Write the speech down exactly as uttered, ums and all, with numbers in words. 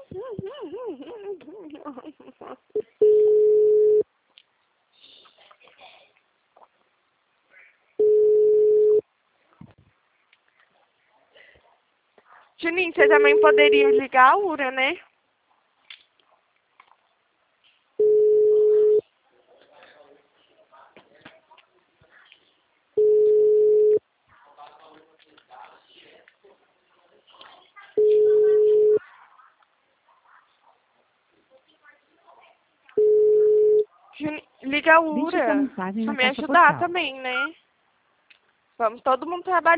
Juninho, você também poderia ligar a Ura, né? Juninho, liga a Deixe sua Ura. mensagem Pra na me caixa ajudar postal. também, né? Vamos todo mundo trabalhar.